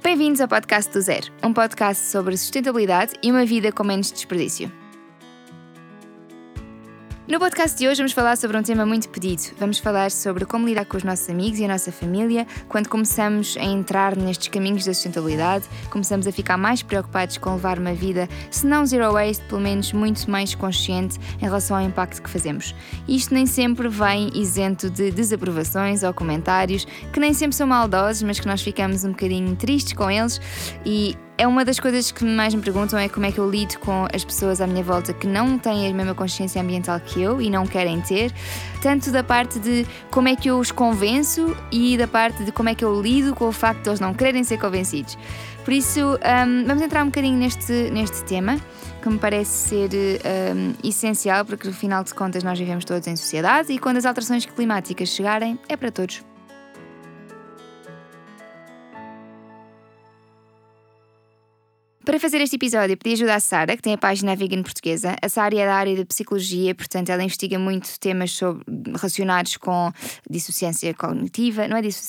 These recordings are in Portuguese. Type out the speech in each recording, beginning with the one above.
Bem-vindos ao Podcast do Zero, um podcast sobre sustentabilidade e uma vida com menos desperdício. No podcast de hoje vamos falar sobre um tema muito pedido. Vamos falar sobre como lidar com os nossos amigos e a nossa família quando começamos a entrar nestes caminhos da sustentabilidade, começamos a ficar mais preocupados com levar uma vida, se não zero waste, pelo menos muito mais consciente em relação ao impacto que fazemos. E isto nem sempre vem isento de desaprovações ou comentários, que nem sempre são maldosos, mas que nós ficamos um bocadinho tristes com eles. E é uma das coisas que mais me perguntam é como é que eu lido com as pessoas à minha volta que não têm a mesma consciência ambiental que eu e não querem ter, tanto da parte de como é que eu os convenço e da parte de como é que eu lido com o facto de eles não quererem ser convencidos. Por isso, vamos entrar um bocadinho neste tema, que me parece ser essencial, porque, afinal de contas, nós vivemos todos em sociedade e quando as alterações climáticas chegarem, é para todos. Para fazer este episódio, pedi ajuda à Sara, que tem a página Vegan Portuguesa. A Sara é da área de psicologia, portanto, ela investiga muito temas relacionados com dissonância cognitiva,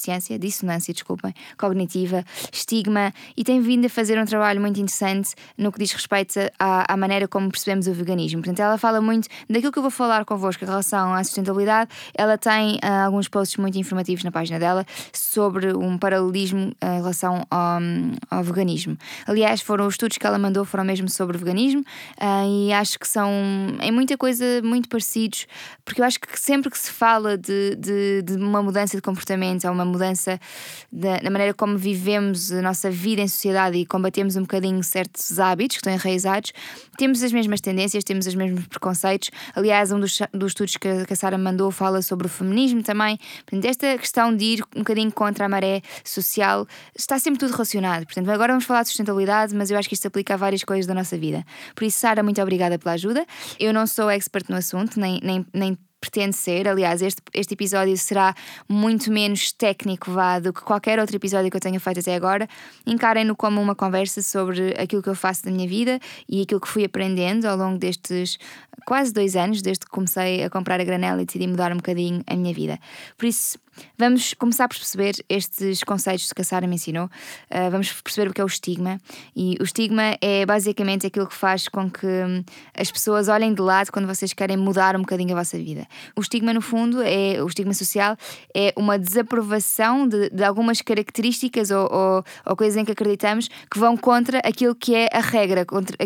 cognitiva, estigma, e tem vindo a fazer um trabalho muito interessante no que diz respeito à maneira como percebemos o veganismo. Portanto, ela fala muito daquilo que eu vou falar convosco em relação à sustentabilidade. Ela tem alguns posts muito informativos na página dela sobre um paralelismo em relação ao veganismo. Aliás, os estudos que ela mandou foram mesmo sobre veganismo e acho que são em muita coisa muito parecidos, porque eu acho que sempre que se fala de uma mudança de comportamento ou uma mudança na maneira como vivemos a nossa vida em sociedade e combatemos um bocadinho certos hábitos que estão enraizados, temos as mesmas tendências, temos os mesmos preconceitos. Aliás, um dos estudos que a Sara mandou fala sobre o feminismo também. Portanto, esta questão de ir um bocadinho contra a maré social está sempre tudo relacionado. Portanto, agora vamos falar de sustentabilidade, mas eu acho que isto se aplica a várias coisas da nossa vida. Por isso, Sara, muito obrigada pela ajuda. Eu não sou expert no assunto, nem pretendo ser. Aliás, este episódio será muito menos técnico do que qualquer outro episódio que eu tenha feito até agora. Encarem-no como uma conversa sobre aquilo que eu faço da minha vida e aquilo que fui aprendendo ao longo destes quase 2 anos, desde que comecei a comprar a granela e decidi mudar um bocadinho a minha vida. Por isso, vamos começar por perceber estes conceitos que a Sara me ensinou. Vamos perceber o que é o estigma. E o estigma é basicamente aquilo que faz com que as pessoas olhem de lado quando vocês querem mudar um bocadinho a vossa vida. O estigma, no fundo, o estigma social é uma desaprovação de algumas características ou coisas em que acreditamos que vão contra aquilo que é a regra,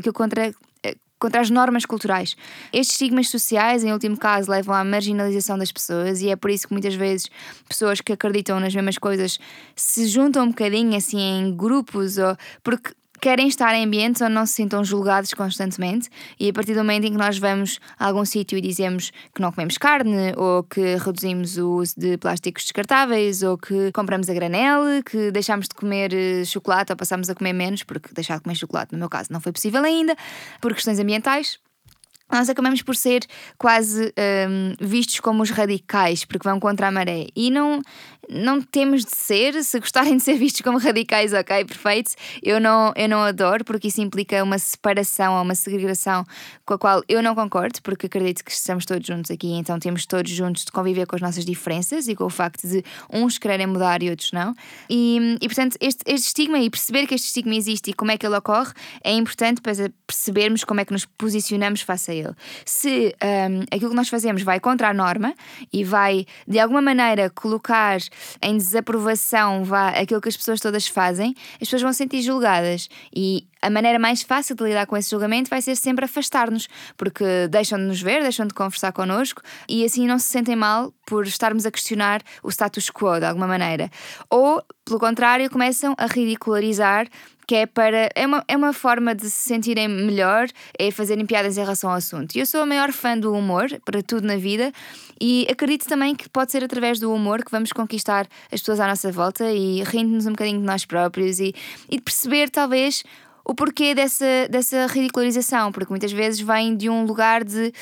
contra as normas culturais. Estes estigmas sociais, em último caso, levam à marginalização das pessoas e é por isso que muitas vezes pessoas que acreditam nas mesmas coisas se juntam um bocadinho assim em grupos porque querem estar em ambientes onde não se sintam julgados constantemente e a partir do momento em que nós vamos a algum sítio e dizemos que não comemos carne ou que reduzimos o uso de plásticos descartáveis ou que compramos a granel, que deixamos de comer chocolate ou passamos a comer menos, porque deixar de comer chocolate, no meu caso, não foi possível ainda, por questões ambientais, nós acabamos por ser quase vistos como os radicais, porque vão contra a maré. E não temos de ser. Se gostarem de ser vistos como radicais, ok, perfeito. Eu não adoro, porque isso implica uma separação ou uma segregação com a qual eu não concordo, porque acredito que estamos todos juntos aqui, então temos todos juntos de conviver com as nossas diferenças e com o facto de uns quererem mudar e outros não. E portanto, este estigma e perceber que este estigma existe e como é que ele ocorre é importante para percebermos como é que nos posicionamos face a ele. Se aquilo que nós fazemos vai contra a norma e vai de alguma maneira colocar em desaprovação aquilo que as pessoas todas fazem, as pessoas vão se sentir julgadas e a maneira mais fácil de lidar com esse julgamento vai ser sempre afastar-nos, porque deixam de nos ver, deixam de conversar connosco e assim não se sentem mal por estarmos a questionar o status quo de alguma maneira. Ou, pelo contrário, começam a ridicularizar, que é uma forma de se sentirem melhor, é fazerem piadas em relação ao assunto. E eu sou a maior fã do humor para tudo na vida e acredito também que pode ser através do humor que vamos conquistar as pessoas à nossa volta e rindo-nos um bocadinho de nós próprios e de perceber talvez o porquê dessa ridicularização, porque muitas vezes vem de um lugar de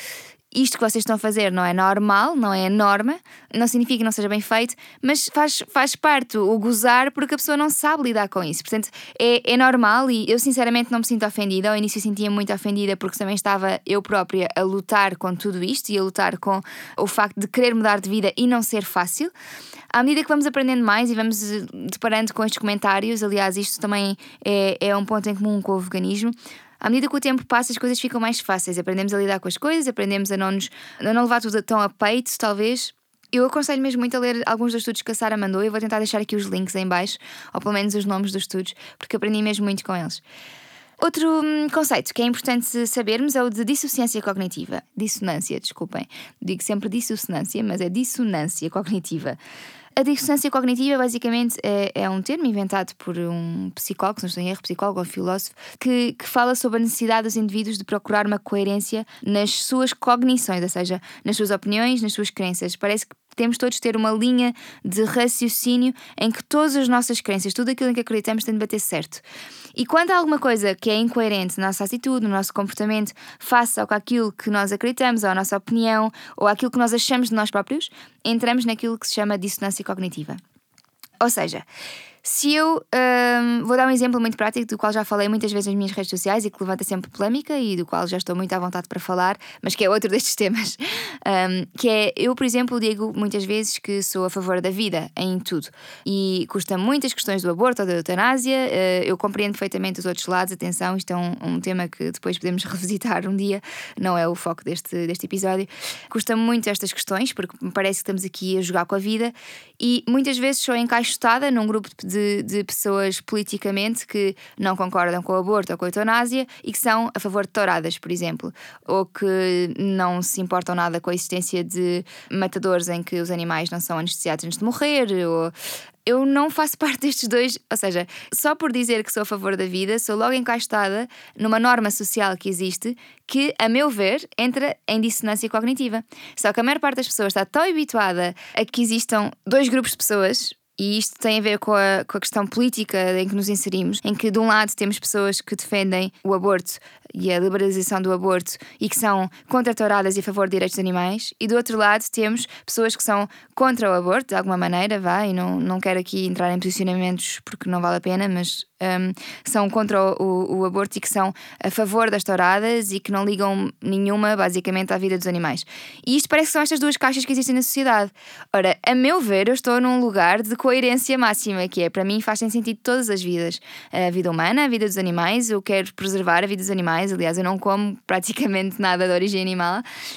isto que vocês estão a fazer não é normal, não é a norma, não significa que não seja bem feito, mas faz parte o gozar porque a pessoa não sabe lidar com isso. Portanto, é normal e eu sinceramente não me sinto ofendida. Ao início sentia muito ofendida porque também estava eu própria a lutar com tudo isto e a lutar com o facto de querer mudar de vida e não ser fácil. À medida que vamos aprendendo mais e vamos deparando com estes comentários, aliás, isto também é um ponto em comum com o veganismo. À medida que o tempo passa, as coisas ficam mais fáceis. Aprendemos a lidar com as coisas, aprendemos a não levar tudo tão a peito, talvez. Eu aconselho mesmo muito a ler alguns dos estudos que a Sara mandou. Eu vou tentar deixar aqui os links em baixo, ou pelo menos os nomes dos estudos, porque aprendi mesmo muito com eles. Outro conceito que é importante sabermos é o de dissonância cognitiva. Dissonância, desculpem. Digo sempre dissonância, mas é dissonância cognitiva. A dissonância cognitiva basicamente é um termo inventado por um psicólogo, se não estou em erro, psicólogo ou filósofo, que fala sobre a necessidade dos indivíduos de procurar uma coerência nas suas cognições, ou seja, nas suas opiniões, nas suas crenças. Parece que temos todos de ter uma linha de raciocínio em que todas as nossas crenças, tudo aquilo em que acreditamos tem de bater certo. E quando há alguma coisa que é incoerente na nossa atitude, no nosso comportamento, face ao que aquilo que nós acreditamos, ou à nossa opinião, ou àquilo que nós achamos de nós próprios, entramos naquilo que se chama dissonância cognitiva. Ou seja, se eu vou dar um exemplo muito prático do qual já falei muitas vezes nas minhas redes sociais e que levanta sempre polémica e do qual já estou muito à vontade para falar, mas que é outro destes temas, que é, eu por exemplo digo muitas vezes que sou a favor da vida em tudo e custa muitas questões do aborto ou da eutanásia. Eu compreendo perfeitamente os outros lados, atenção, isto é um tema que depois podemos revisitar um dia, não é o foco deste episódio. Custa muito estas questões porque me parece que estamos aqui a jogar com a vida e muitas vezes sou encaixotada num grupo de pessoas politicamente que não concordam com o aborto ou com a eutanásia e que são a favor de touradas, por exemplo, ou que não se importam nada com a existência de matadores em que os animais não são anestesiados antes de morrer. Ou eu não faço parte destes dois, ou seja, só por dizer que sou a favor da vida, sou logo encaixotada numa norma social que existe que, a meu ver, entra em dissonância cognitiva. Só que a maior parte das pessoas está tão habituada a que existam dois grupos de pessoas. E isto tem a ver com a questão política em que nos inserimos, em que de um lado temos pessoas que defendem o aborto e a liberalização do aborto e que são contra touradas e a favor de direitos de animais, e do outro lado temos pessoas que são contra o aborto, de alguma maneira, e não quero aqui entrar em posicionamentos porque não vale a pena, mas são contra o aborto e que são a favor das touradas e que não ligam nenhuma, basicamente, à vida dos animais. E isto parece que são estas duas caixas que existem na sociedade. Ora, a meu ver, eu estou num lugar de coerência máxima, que é, para mim, fazem sentido todas as vidas. A vida humana, a vida dos animais, eu quero preservar a vida dos animais, aliás, eu não como praticamente nada de origem animal.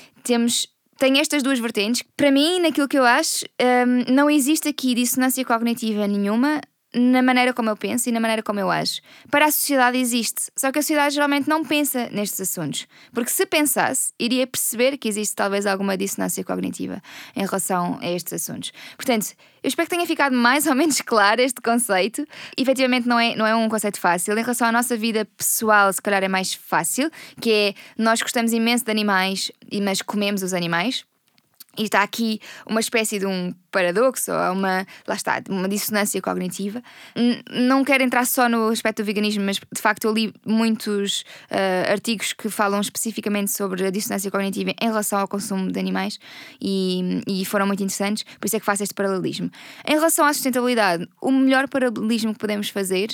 Tem estas duas vertentes. Para mim, naquilo que eu acho, não existe aqui dissonância cognitiva nenhuma na maneira como eu penso e na maneira como eu ajo. Para a sociedade existe, só que a sociedade geralmente não pensa nestes assuntos, porque se pensasse, iria perceber que existe talvez alguma dissonância cognitiva em relação a estes assuntos. Portanto, eu espero que tenha ficado mais ou menos claro este conceito. Efetivamente não é um conceito fácil. Em relação à nossa vida pessoal, se calhar é mais fácil, que é, nós gostamos imenso de animais, mas comemos os animais. E está aqui uma espécie de um paradoxo, ou uma dissonância cognitiva. Não quero entrar só no aspecto do veganismo, mas de facto eu li muitos artigos que falam especificamente sobre a dissonância cognitiva em relação ao consumo de animais e foram muito interessantes, por isso é que faço este paralelismo. Em relação à sustentabilidade, o melhor paralelismo que podemos fazer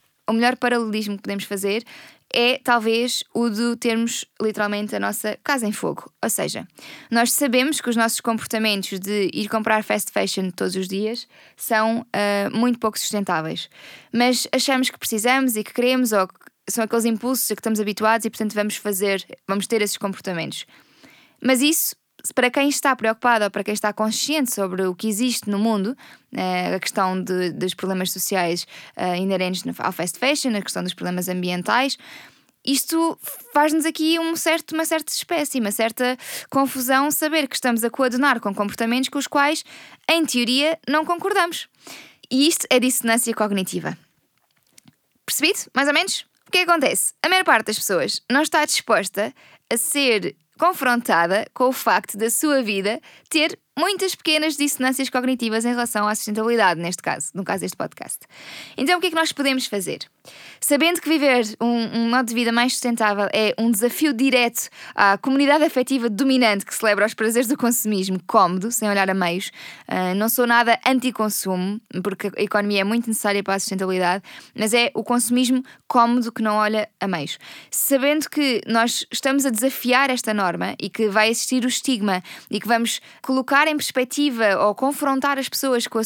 é talvez o de termos literalmente a nossa casa em fogo. Ou seja, nós sabemos que os nossos comportamentos de ir comprar fast fashion todos os dias são muito pouco sustentáveis, mas achamos que precisamos e que queremos, ou que são aqueles impulsos a que estamos habituados e portanto vamos ter esses comportamentos. Mas isso, para quem está preocupado ou para quem está consciente sobre o que existe no mundo, a questão dos problemas sociais inerentes ao fast fashion, a questão dos problemas ambientais, isto faz-nos aqui uma certa espécie, uma certa confusão, saber que estamos a coadunar com comportamentos com os quais, em teoria, não concordamos. E isto é dissonância cognitiva. Percebido? Mais ou menos? O que acontece? A maior parte das pessoas não está disposta a ser confrontada com o facto da sua vida ter muitas pequenas dissonâncias cognitivas em relação à sustentabilidade, neste caso, no caso deste podcast. Então o que é que nós podemos fazer? Sabendo que viver um modo de vida mais sustentável é um desafio direto à comunidade afetiva dominante que celebra os prazeres do consumismo cómodo, sem olhar a meios, não sou nada anti-consumo, porque a economia é muito necessária para a sustentabilidade, mas é o consumismo cómodo que não olha a meios. Sabendo que nós estamos a desafiar esta norma e que vai existir o estigma e que vamos colocar em perspectiva ou confrontar as pessoas com as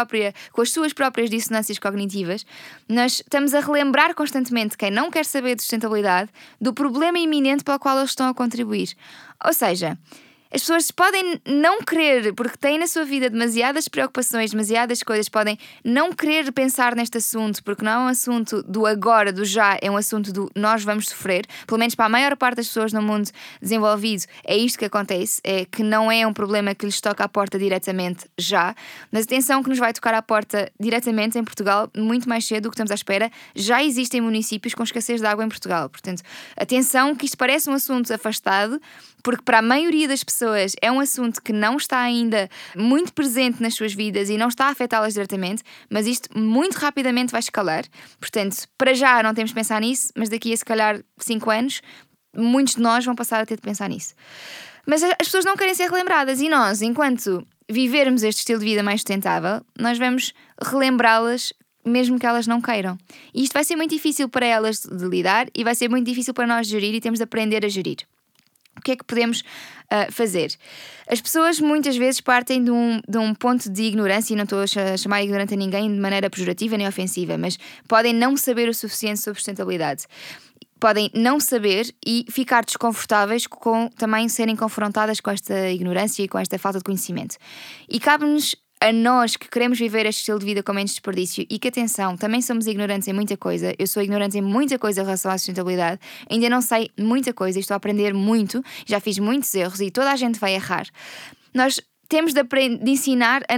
suas próprias dissonâncias cognitivas, nós estamos a relembrar constantemente quem não quer saber de sustentabilidade do problema iminente para o qual eles estão a contribuir. Ou seja, as pessoas podem não querer, porque têm na sua vida demasiadas preocupações, demasiadas coisas, podem não querer pensar neste assunto, porque não é um assunto do agora, do já, é um assunto do nós vamos sofrer. Pelo menos para a maior parte das pessoas no mundo desenvolvido é isto que acontece, é que não é um problema que lhes toca à porta diretamente já, mas atenção que nos vai tocar à porta diretamente em Portugal muito mais cedo do que estamos à espera. Já existem municípios com escassez de água em Portugal, portanto, atenção que isto parece um assunto afastado, porque para a maioria das pessoas é um assunto que não está ainda muito presente nas suas vidas e não está a afetá-las diretamente, mas isto muito rapidamente vai escalar. Portanto, para já não temos de pensar nisso, mas daqui a se calhar 5 anos, muitos de nós vão passar a ter de pensar nisso. Mas as pessoas não querem ser relembradas e nós, enquanto vivermos este estilo de vida mais sustentável, nós vamos relembrá-las mesmo que elas não queiram. E isto vai ser muito difícil para elas de lidar e vai ser muito difícil para nós gerir e temos de aprender a gerir. O que é que podemos fazer? As pessoas muitas vezes partem de um ponto de ignorância, e não estou a chamar ignorante a ninguém de maneira pejorativa nem ofensiva, mas podem não saber o suficiente sobre sustentabilidade. Podem não saber e ficar desconfortáveis com também serem confrontadas com esta ignorância e com esta falta de conhecimento. E cabe-nos a nós que queremos viver este estilo de vida com menos desperdício e que, atenção, também somos ignorantes em muita coisa. Eu sou ignorante em muita coisa em relação à sustentabilidade. Ainda não sei muita coisa e estou a aprender muito. Já fiz muitos erros e toda a gente vai errar. Nós temos de ensinar a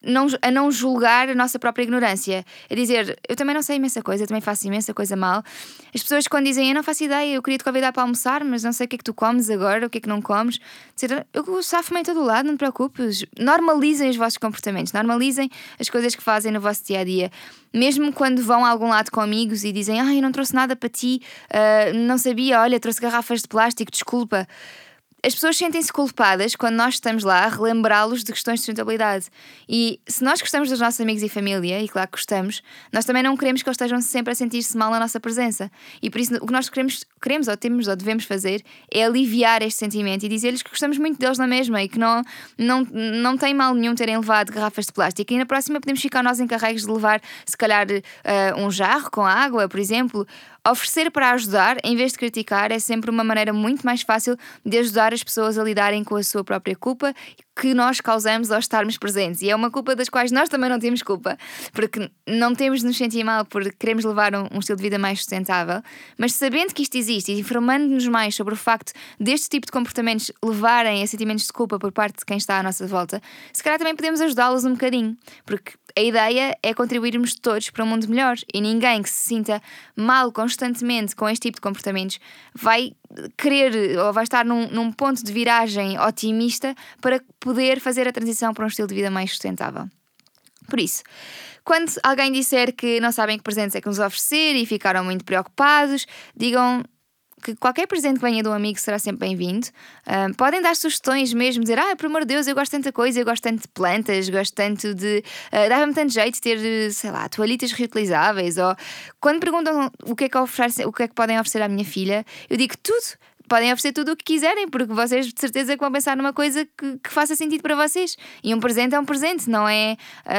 não julgar a nossa própria ignorância. A dizer, eu também não sei imensa coisa, eu também faço imensa coisa mal. As pessoas quando dizem, eu não faço ideia, eu queria te convidar para almoçar, mas não sei o que é que tu comes agora, o que é que não comes. Dizer, eu safo-me em todo o lado, não te preocupes. Normalizem os vossos comportamentos, normalizem as coisas que fazem no vosso dia-a-dia. Mesmo quando vão a algum lado com amigos e dizem, eu não trouxe nada para ti, não sabia, olha, trouxe garrafas de plástico, desculpa. As pessoas sentem-se culpadas quando nós estamos lá a relembrá-los de questões de sustentabilidade. E se nós gostamos dos nossos amigos e família, e claro que gostamos, nós também não queremos que eles estejam sempre a sentir-se mal na nossa presença. E por isso o que nós queremos ou temos ou devemos fazer é aliviar este sentimento e dizer-lhes que gostamos muito deles na mesma e que não tem mal nenhum terem levado garrafas de plástico. E na próxima podemos ficar nós encarregues de levar, se calhar, um jarro com água, por exemplo. Oferecer para ajudar, em vez de criticar, é sempre uma maneira muito mais fácil de ajudar as pessoas a lidarem com a sua própria culpa que nós causamos ao estarmos presentes. E é uma culpa das quais nós também não temos culpa, porque não temos de nos sentir mal por queremos levar um estilo de vida mais sustentável, mas sabendo que isto existe e informando-nos mais sobre o facto deste tipo de comportamentos levarem a sentimentos de culpa por parte de quem está à nossa volta, se calhar também podemos ajudá-los um bocadinho, porque a ideia é contribuirmos todos para um mundo melhor e ninguém que se sinta mal constantemente com este tipo de comportamentos vai querer ou vai estar num ponto de viragem otimista para poder fazer a transição para um estilo de vida mais sustentável. Por isso, quando alguém disser que não sabem que presentes é que nos oferecer e ficaram muito preocupados, digam que qualquer presente que venha de um amigo será sempre bem-vindo. Podem dar sugestões mesmo, dizer, por amor de Deus, eu gosto de tanta coisa, eu gosto tanto de plantas, gosto tanto de... dava-me tanto jeito de ter, sei lá, toalhitas reutilizáveis. Ou quando perguntam o que é que podem oferecer à minha filha, eu digo tudo. Podem oferecer tudo o que quiserem, porque vocês de certeza que vão pensar numa coisa que faça sentido para vocês. E um presente é um presente, não é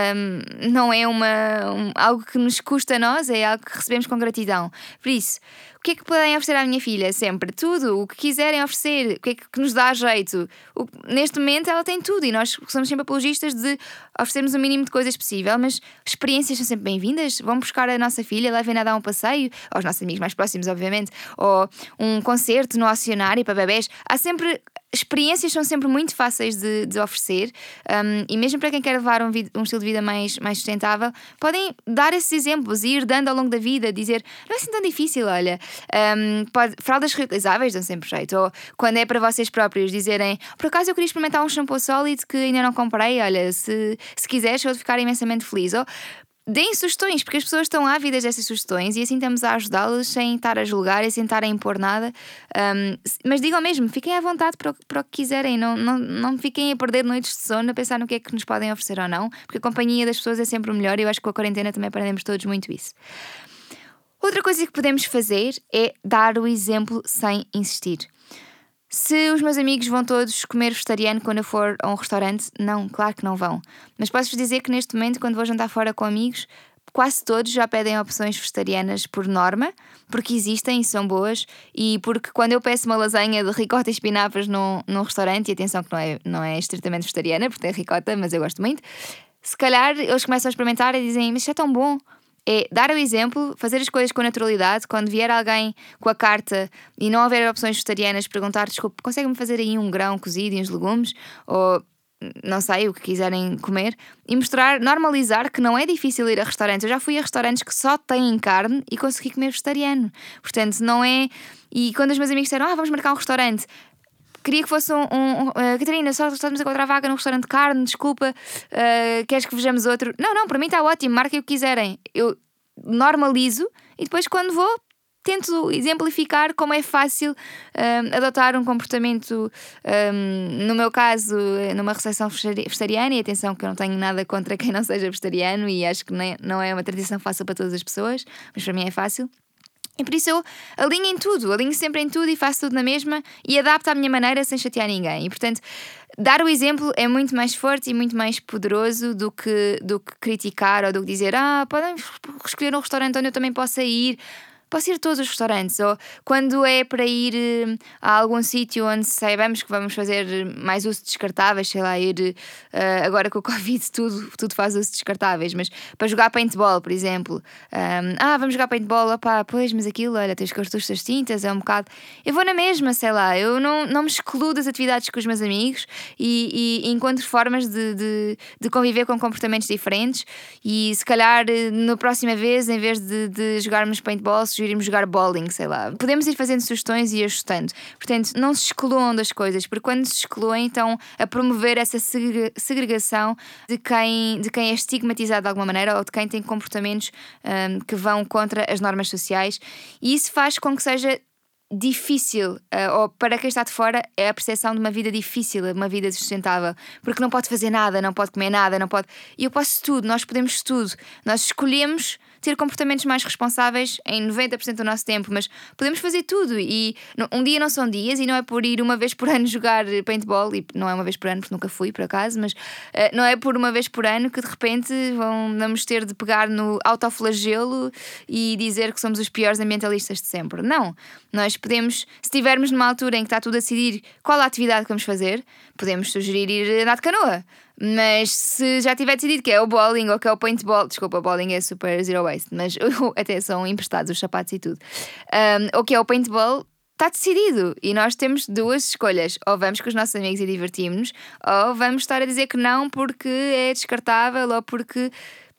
algo que nos custa a nós, é algo que recebemos com gratidão. Por isso, o que é que podem oferecer à minha filha? Sempre tudo, o que quiserem oferecer, o que é que nos dá jeito. Neste momento ela tem tudo e nós somos sempre apologistas de oferecermos o mínimo de coisas possível, mas experiências são sempre bem-vindas. Vão buscar a nossa filha, levem-na a dar um passeio, aos nossos amigos mais próximos, obviamente, ou um concerto no oceanário para bebés. Há sempre experiências são sempre muito fáceis de oferecer, e mesmo para quem quer levar um estilo de vida mais sustentável, podem dar esses exemplos e ir dando ao longo da vida, dizer, não é assim tão difícil, olha, fraldas reutilizáveis dão sempre jeito, ou quando é para vocês próprios dizerem, por acaso eu queria experimentar um shampoo sólido que ainda não comprei, olha, se quiseres eu vou ficar imensamente feliz, ou deem sugestões, porque as pessoas estão ávidas dessas sugestões e assim estamos a ajudá-los sem estar a julgar e sem estar a impor nada. Mas digam mesmo, fiquem à vontade para o que quiserem, não fiquem a perder noites de sono a pensar no que é que nos podem oferecer ou não, porque a companhia das pessoas é sempre o melhor e eu acho que com a quarentena também aprendemos todos muito isso. Outra coisa que podemos fazer é dar o exemplo sem insistir. Se os meus amigos vão todos comer vegetariano quando eu for a um restaurante, não, claro que não vão. Mas posso-vos dizer que neste momento, quando vou jantar fora com amigos, quase todos já pedem opções vegetarianas por norma, porque existem e são boas, e porque quando eu peço uma lasanha de ricota e espinafres num restaurante, e atenção que não é estritamente vegetariana, porque tem ricota, mas eu gosto muito, se calhar eles começam a experimentar e dizem, mas isso é tão bom. É dar o exemplo, fazer as coisas com naturalidade. Quando vier alguém com a carta e não houver opções vegetarianas, perguntar, desculpe, consegue-me fazer aí um grão cozido e uns legumes? Ou não sei, o que quiserem comer. E mostrar, normalizar que não é difícil ir a restaurantes. Eu já fui a restaurantes que só têm carne e consegui comer vegetariano. Portanto, não é... E quando os meus amigos disseram, vamos marcar um restaurante... Queria que fosse Catarina, só estamos a encontrar vaga num restaurante de carne, desculpa, queres que vejamos outro? Não, para mim está ótimo, marquem o que quiserem. Eu normalizo e depois quando vou tento exemplificar como é fácil adotar um comportamento, no meu caso, numa recepção vegetariana, e atenção que eu não tenho nada contra quem não seja vegetariano e acho que não é uma tradição fácil para todas as pessoas, mas para mim é fácil. E por isso eu alinho sempre em tudo e faço tudo na mesma e adapto à minha maneira sem chatear ninguém. E portanto, dar o exemplo é muito mais forte e muito mais poderoso do que criticar ou do que dizer podem escolher um restaurante onde eu também possa ir. Posso ir a todos os restaurantes, ou quando é para ir a algum sítio onde saibamos que vamos fazer mais uso de descartáveis, sei lá, ir agora com o Covid tudo faz uso de descartáveis, mas para jogar paintball, por exemplo, vamos jogar paintball, pois, mas aquilo, olha, tens com as tuas tintas, é um bocado. Eu vou na mesma, sei lá, eu não me excluo das atividades com os meus amigos e encontro formas de conviver com comportamentos diferentes e se calhar na próxima vez, em vez de jogarmos paintball, sugerimos jogar bowling, sei lá. Podemos ir fazendo sugestões e ajustando. Portanto, não se excluam das coisas, porque quando se excluem, estão a promover essa segregação de quem é estigmatizado de alguma maneira ou de quem tem comportamentos que vão contra as normas sociais. E isso faz com que seja difícil, ou para quem está de fora, é a percepção de uma vida difícil, uma vida sustentável, porque não pode fazer nada, não pode comer nada, não pode. E eu posso tudo, nós podemos tudo, nós escolhemos ter comportamentos mais responsáveis em 90% do nosso tempo, mas podemos fazer tudo e um dia não são dias e não é por ir uma vez por ano jogar paintball, e não é uma vez por ano porque nunca fui por acaso, mas não é por uma vez por ano que de repente vamos ter de pegar no autoflagelo e dizer que somos os piores ambientalistas de sempre. Não, nós podemos, se estivermos numa altura em que está tudo a decidir qual a atividade que vamos fazer, podemos sugerir ir andar de canoa. Mas se já tiver decidido que é o bowling ou que é o paintball, desculpa, o bowling é super zero waste, mas até são emprestados os sapatos e tudo, ou que é o paintball, está decidido. E nós temos duas escolhas: ou vamos com os nossos amigos e divertimos-nos, ou vamos estar a dizer que não porque é descartável ou porque...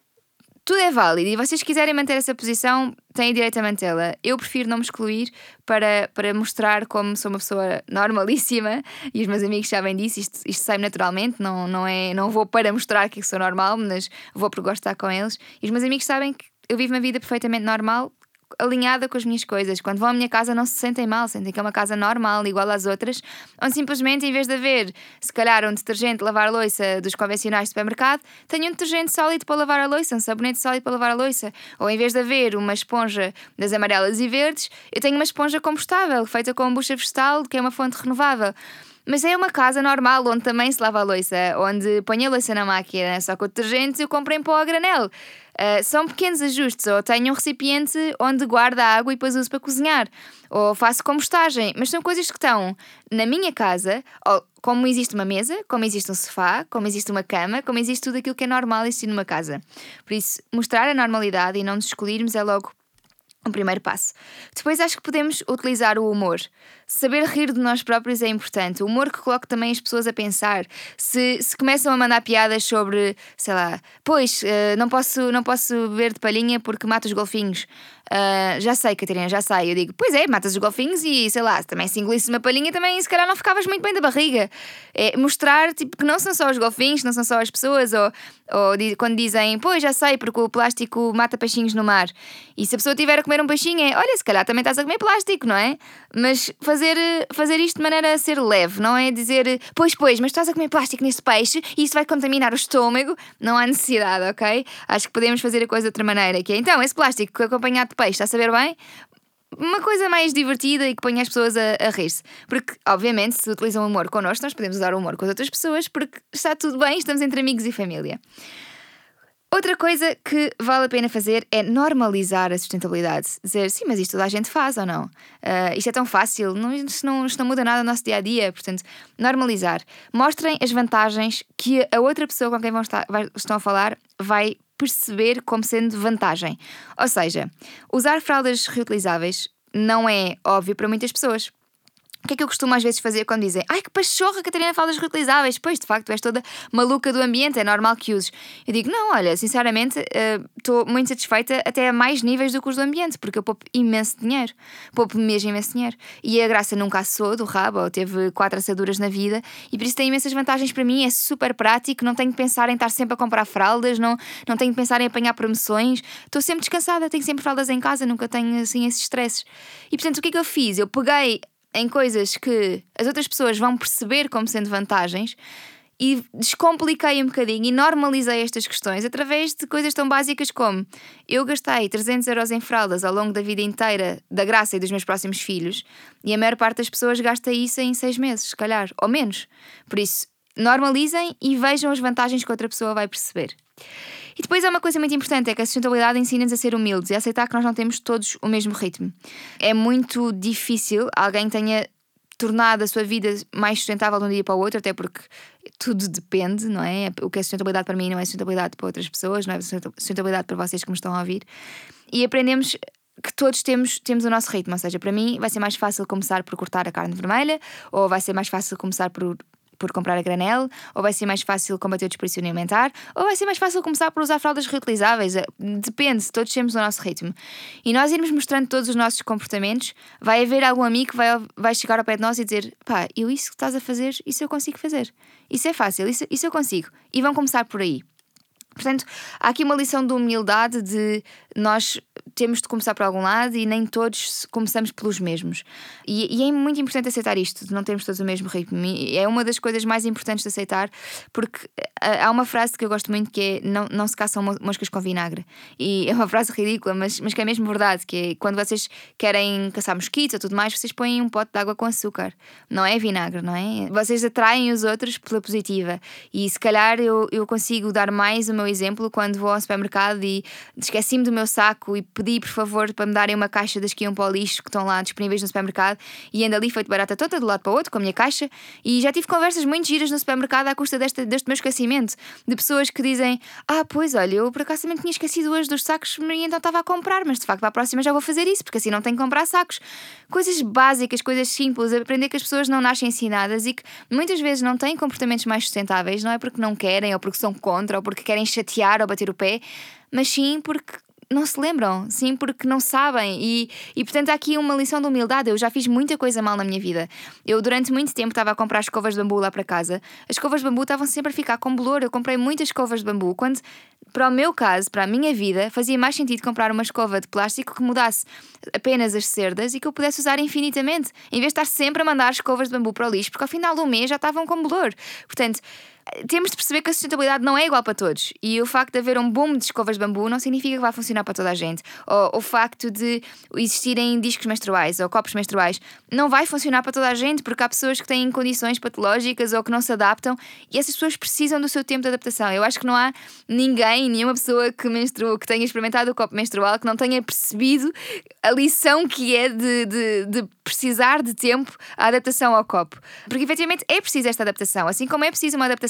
Tudo é válido e vocês quiserem manter essa posição, têm direito a mantê-la. Eu prefiro não me excluir para mostrar como sou uma pessoa normalíssima e os meus amigos sabem disso, isto sai naturalmente, não vou para mostrar que sou normal, mas vou porque gosto de estar com eles. E os meus amigos sabem que eu vivo uma vida perfeitamente normal, alinhada com as minhas coisas. Quando vão à minha casa não se sentem mal, sentem que é uma casa normal, igual às outras, onde simplesmente em vez de haver se calhar um detergente de lavar a louça dos convencionais de supermercado, tenho um detergente sólido para lavar a louça, um sabonete sólido para lavar a louça, ou em vez de haver uma esponja das amarelas e verdes, eu tenho uma esponja compostável feita com bucha vegetal, que é uma fonte renovável. Mas é uma casa normal, onde também se lava a louça, onde ponho a louça na máquina, só que o detergente eu compro em pó a granel. São pequenos ajustes, ou tenho um recipiente onde guardo a água e depois uso para cozinhar, ou faço compostagem, mas são coisas que estão na minha casa, ou como existe uma mesa, como existe um sofá, como existe uma cama, como existe tudo aquilo que é normal existir numa casa. Por isso, mostrar a normalidade e não nos excluirmos é logo Um primeiro passo. Depois acho que podemos utilizar o humor. Saber rir de nós próprios é importante. O humor que coloque também as pessoas a pensar. Se começam a mandar piadas sobre, sei lá, pois, não posso beber de palhinha porque mata os golfinhos. Já sei, Catarina, já sei. Eu digo, pois é, matas os golfinhos e sei lá, também se engolisses uma palhinha também se calhar não ficavas muito bem da barriga. É mostrar tipo, que não são só os golfinhos, não são só as pessoas, ou quando dizem, pois já sei, porque o plástico mata peixinhos no mar. E se a pessoa tiver a comer um peixinho olha, se calhar também estás a comer plástico, não é? Mas fazer isto de maneira a ser leve, não é dizer, pois, mas estás a comer plástico neste peixe e isso vai contaminar o estômago. Não há necessidade, ok? Acho que podemos fazer a coisa de outra maneira, que é, então, esse plástico acompanhado de peixe, está a saber bem? Uma coisa mais divertida e que ponha as pessoas a rir-se. Porque, obviamente, se utilizam o humor connosco, nós podemos usar o humor com as outras pessoas porque está tudo bem, estamos entre amigos e família. Outra coisa que vale a pena fazer é normalizar a sustentabilidade. Dizer, sim, mas isto toda a gente faz ou não? Isto é tão fácil, isto não muda nada no nosso dia-a-dia. Portanto, normalizar. Mostrem as vantagens que a outra pessoa com quem estão a falar vai perceber como sendo vantagem. Ou seja, usar fraldas reutilizáveis não é óbvio para muitas pessoas. O que é que eu costumo às vezes fazer quando dizem ai que pachorra, Catarina, fraldas reutilizáveis? Pois, de facto, tu és toda maluca do ambiente, é normal que uses. Eu digo, não, olha, sinceramente estou muito satisfeita até a mais níveis do que os do ambiente, porque eu poupo imenso dinheiro. Poupo mesmo imenso dinheiro. E a Graça nunca assou do rabo, ou teve 4 assaduras na vida, e por isso tem imensas vantagens para mim, é super prático, não tenho que pensar em estar sempre a comprar fraldas, não tenho que pensar em apanhar promoções, estou sempre descansada, tenho sempre fraldas em casa, nunca tenho assim esses stresses. E portanto, o que é que eu fiz? Eu peguei em coisas que as outras pessoas vão perceber como sendo vantagens e descompliquei um bocadinho e normalizei estas questões através de coisas tão básicas como eu gastei 300 euros em fraldas ao longo da vida inteira da Graça e dos meus próximos filhos e a maior parte das pessoas gasta isso em 6 meses, se calhar, ou menos. Por isso, normalizem e vejam as vantagens que outra pessoa vai perceber. E depois há uma coisa muito importante, é que a sustentabilidade ensina-nos a ser humildes e a aceitar que nós não temos todos o mesmo ritmo. É muito difícil alguém tenha tornado a sua vida mais sustentável de um dia para o outro, até porque tudo depende, não é? O que é sustentabilidade para mim não é sustentabilidade para outras pessoas, não é sustentabilidade para vocês que me estão a ouvir. E aprendemos que todos temos o nosso ritmo, ou seja, para mim vai ser mais fácil começar por cortar a carne vermelha, ou vai ser mais fácil começar por comprar a granel, ou vai ser mais fácil combater o desperdício alimentar, ou vai ser mais fácil começar por usar fraldas reutilizáveis. Depende, todos temos o nosso ritmo. E nós irmos mostrando todos os nossos comportamentos, vai haver algum amigo que vai chegar ao pé de nós e dizer pá, isso que estás a fazer, isso eu consigo fazer. Isso é fácil, isso eu consigo. E vão começar por aí. Portanto, há aqui uma lição de humildade de nós temos de começar por algum lado e nem todos começamos pelos mesmos. E é muito importante aceitar isto, de não termos todos o mesmo ritmo. E é uma das coisas mais importantes de aceitar, porque há uma frase que eu gosto muito que é não se caçam moscas com vinagre. E é uma frase ridícula, mas que é mesmo verdade, que é quando vocês querem caçar mosquitos ou tudo mais, vocês põem um pote de água com açúcar. Não é vinagre, não é? Vocês atraem os outros pela positiva. E se calhar eu consigo dar mais o meu exemplo quando vou ao supermercado e esqueci-me do meu saco e pedi por favor para me darem uma caixa das que iam para o lixo que estão lá disponíveis no supermercado e ando ali feito barata toda de um lado para o outro com a minha caixa e já tive conversas muito giras no supermercado à custa deste meu esquecimento, de pessoas que dizem pois olha, eu por acaso também tinha esquecido hoje dos sacos e então estava a comprar, mas de facto para a próxima já vou fazer isso porque assim não tenho que comprar sacos. Coisas básicas, coisas simples, aprender que as pessoas não nascem ensinadas e que muitas vezes não têm comportamentos mais sustentáveis, não é porque não querem ou porque são contra ou porque querem chatear ou bater o pé, mas sim porque não se lembram, sim, porque não sabem e portanto há aqui uma lição de humildade. Eu já fiz muita coisa mal na minha vida. Eu durante muito tempo estava a comprar escovas de bambu lá para casa. As escovas de bambu estavam sempre a ficar com bolor. Eu comprei muitas escovas de bambu quando, para o meu caso, para a minha vida, fazia mais sentido comprar uma escova de plástico que mudasse apenas as cerdas e que eu pudesse usar infinitamente, em vez de estar sempre a mandar escovas de bambu para o lixo, porque ao final do mês já estavam com bolor. Portanto, temos de perceber que a sustentabilidade não é igual para todos e o facto de haver um boom de escovas de bambu não significa que vai funcionar para toda a gente, ou o facto de existirem discos menstruais ou copos menstruais não vai funcionar para toda a gente porque há pessoas que têm condições patológicas ou que não se adaptam e essas pessoas precisam do seu tempo de adaptação. Eu acho que não há nenhuma pessoa que menstrua, que tenha experimentado o copo menstrual que não tenha percebido a lição que é de precisar de tempo a adaptação ao copo, porque efetivamente é preciso esta adaptação, assim como é preciso uma adaptação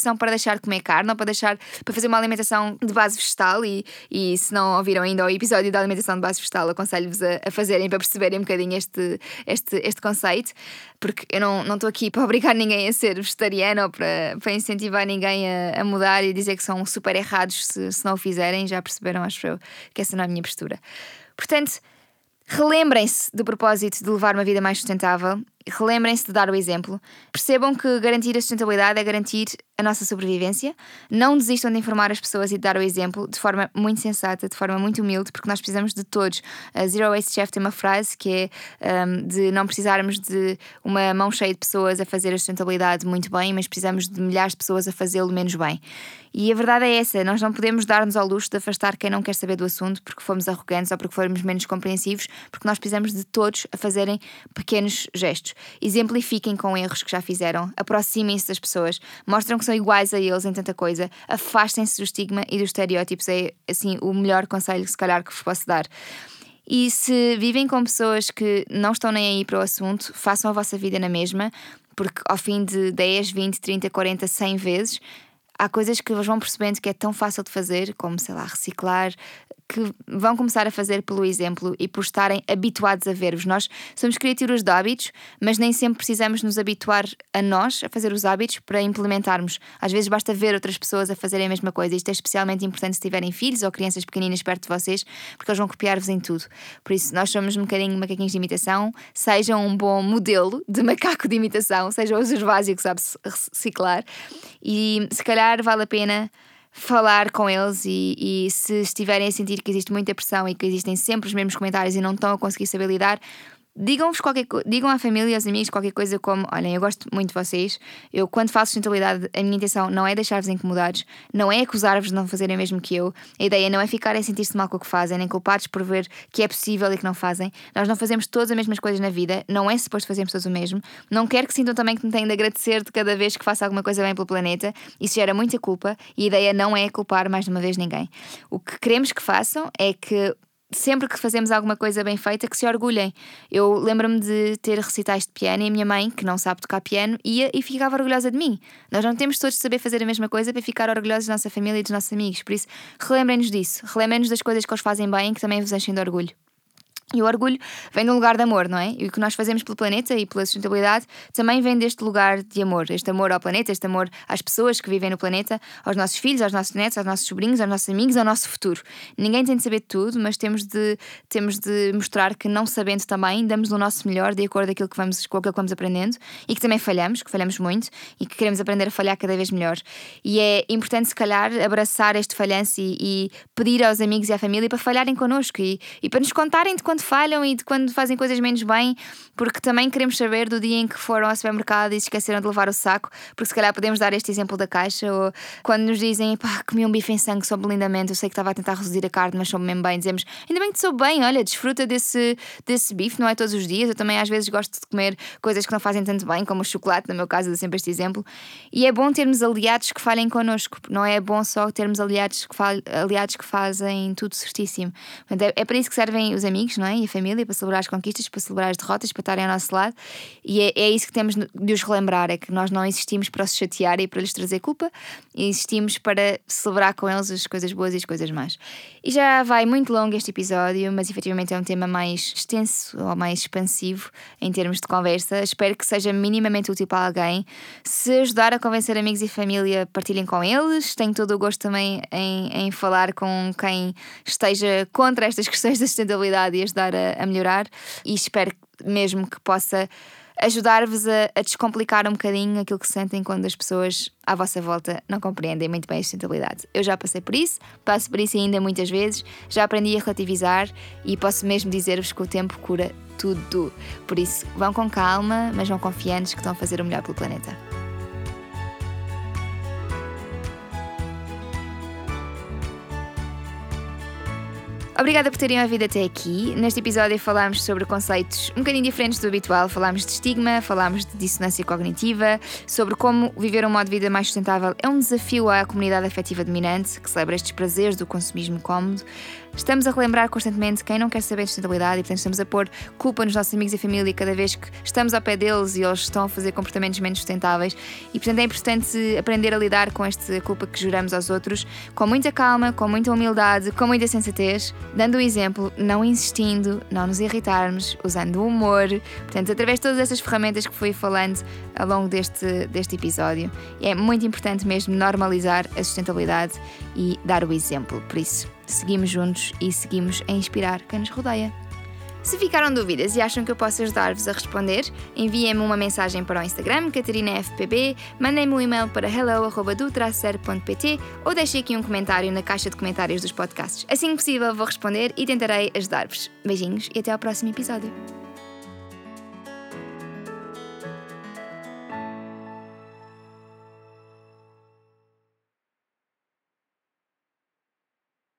alimentação para deixar de comer carne ou para fazer uma alimentação de base vegetal. E se não ouviram ainda o episódio da alimentação de base vegetal, aconselho-vos a fazerem para perceberem um bocadinho este conceito, porque eu não estou aqui para obrigar ninguém a ser vegetariano ou para incentivar ninguém a mudar e dizer que são super errados se não o fizerem. Já perceberam, acho eu, que essa não é a minha postura. Portanto, relembrem-se do propósito de levar uma vida mais sustentável, relembrem-se de dar o exemplo, percebam que garantir a sustentabilidade é garantir a nossa sobrevivência, não desistam de informar as pessoas e de dar o exemplo de forma muito sensata, de forma muito humilde, porque nós precisamos de todos. A Zero Waste Chef tem uma frase que é de não precisarmos de uma mão cheia de pessoas a fazer a sustentabilidade muito bem, mas precisamos de milhares de pessoas a fazê-lo menos bem. E a verdade é essa, nós não podemos dar-nos ao luxo de afastar quem não quer saber do assunto porque fomos arrogantes ou porque fomos menos compreensivos, porque nós precisamos de todos a fazerem pequenos gestos. Exemplifiquem com erros que já fizeram, aproximem-se das pessoas, mostram que são iguais a eles em tanta coisa, afastem-se do estigma e dos estereótipos. É assim o melhor conselho se calhar que vos posso dar. E se vivem com pessoas que não estão nem aí para o assunto, façam a vossa vida na mesma, porque ao fim de 10, 20, 30, 40, 100 vezes há coisas que eles vão percebendo que é tão fácil de fazer, como, sei lá, reciclar, que vão começar a fazer pelo exemplo e por estarem habituados a ver-vos. Nós somos criaturas de hábitos, mas nem sempre precisamos nos habituar a nós, a fazer os hábitos, para implementarmos. Às vezes basta ver outras pessoas a fazerem a mesma coisa. Isto é especialmente importante se tiverem filhos ou crianças pequeninas perto de vocês, porque eles vão copiar-vos em tudo. Por isso, nós somos um bocadinho macaquinhos de imitação. Sejam um bom modelo de macaco de imitação, sejam os básicos que sabe reciclar. E se calhar vale a pena falar com eles e se estiverem a sentir que existe muita pressão e que existem sempre os mesmos comentários e não estão a conseguir saber lidar, digam à família e aos amigos qualquer coisa como: olhem, eu gosto muito de vocês, eu quando faço sustentabilidade a minha intenção não é deixar-vos incomodados, não é acusar-vos de não fazerem o mesmo que eu, a ideia não é ficarem a sentir-se mal com o que fazem, nem culpados por ver que é possível e que não fazem. Nós não fazemos todas as mesmas coisas na vida, não é suposto fazermos todos o mesmo. Não quero que sintam também que me têm de agradecer de cada vez que faço alguma coisa bem pelo planeta. Isso gera muita culpa e a ideia não é culpar mais de uma vez ninguém. O que queremos que façam é que sempre que fazemos alguma coisa bem feita, que se orgulhem. Eu lembro-me de ter recitais de piano e a minha mãe, que não sabe tocar piano, ia e ficava orgulhosa de mim. Nós não temos todos de saber fazer a mesma coisa para ficar orgulhosos da nossa família e dos nossos amigos. Por isso, relembrem-nos disso. Relembrem-nos das coisas que eles fazem bem, que também vos enchem de orgulho. E o orgulho vem de um lugar de amor, não é? E o que nós fazemos pelo planeta e pela sustentabilidade também vem deste lugar de amor. Este amor ao planeta, este amor às pessoas que vivem no planeta, aos nossos filhos, aos nossos netos, aos nossos sobrinhos, aos nossos amigos, ao nosso futuro. Ninguém tem de saber tudo, mas temos de mostrar que, não sabendo também, damos o nosso melhor de acordo com aquilo que vamos aprendendo, e que também falhamos, que falhamos muito e que queremos aprender a falhar cada vez melhor. E é importante, se calhar, abraçar este falhanço e pedir aos amigos e à família para falharem connosco e para nos contarem de quando falham e de quando fazem coisas menos bem, porque também queremos saber do dia em que foram ao supermercado e se esqueceram de levar o saco, porque se calhar podemos dar este exemplo da caixa, ou quando nos dizem: pá, comi um bife em sangue, soube lindamente, eu sei que estava a tentar reduzir a carne, mas soube mesmo bem. Dizemos: ainda bem que te soube bem, olha, desfruta desse bife, não é todos os dias. Eu também às vezes gosto de comer coisas que não fazem tanto bem, como o chocolate, no meu caso eu dou sempre este exemplo. E é bom termos aliados que falhem connosco, não é bom só termos aliados que fazem tudo certíssimo. Portanto, é para isso que servem os amigos, não é? E a família, para celebrar as conquistas, para celebrar as derrotas, para estarem ao nosso lado. E é isso que temos de os relembrar: é que nós não existimos para os chatear e para lhes trazer culpa, existimos para celebrar com eles as coisas boas e as coisas más. E já vai muito longo este episódio, mas efetivamente é um tema mais extenso ou mais expansivo em termos de conversa. Espero que seja minimamente útil para alguém. Se ajudar a convencer amigos e família, partilhem com eles. Tenho todo o gosto também em falar com quem esteja contra estas questões da sustentabilidade e ajudar a melhorar, e espero mesmo que possa ajudar-vos a descomplicar um bocadinho aquilo que sentem quando as pessoas à vossa volta não compreendem muito bem a sustentabilidade. Eu já passei por isso, passo por isso ainda muitas vezes, já aprendi a relativizar e posso mesmo dizer-vos que o tempo cura tudo. Por isso, vão com calma, mas vão confiantes que estão a fazer o melhor pelo planeta. Obrigada por terem ouvido até aqui. Neste episódio falámos sobre conceitos um bocadinho diferentes do habitual. Falámos de estigma, falámos de dissonância cognitiva, sobre como viver um modo de vida mais sustentável é um desafio à comunidade afetiva dominante, que celebra estes prazeres do consumismo cómodo. Estamos a relembrar constantemente quem não quer saber de sustentabilidade e, portanto, estamos a pôr culpa nos nossos amigos e família cada vez que estamos ao pé deles e eles estão a fazer comportamentos menos sustentáveis. E, portanto, é importante aprender a lidar com esta culpa que juramos aos outros com muita calma, com muita humildade, com muita sensatez, dando o exemplo, não insistindo, não nos irritarmos, usando o humor. Portanto, através de todas estas ferramentas que fui falando ao longo deste episódio. É muito importante mesmo normalizar a sustentabilidade e dar o exemplo. Por isso, seguimos juntos e seguimos a inspirar quem nos rodeia. Se ficaram dúvidas e acham que eu posso ajudar-vos a responder, enviem-me uma mensagem para o Instagram, CatarinaFPB, mandem-me um e-mail para hello@do-zero.pt ou deixem aqui um comentário na caixa de comentários dos podcasts. Assim que possível vou responder e tentarei ajudar-vos. Beijinhos e até ao próximo episódio.